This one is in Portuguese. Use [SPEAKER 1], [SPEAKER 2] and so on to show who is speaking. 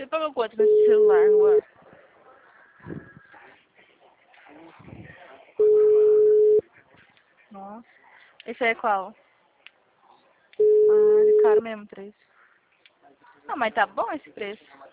[SPEAKER 1] Você pagou quanto nesse celular, Juan? Nossa. Esse aí é qual? Ah, é caro mesmo, 3. Ah, mas tá bom esse preço.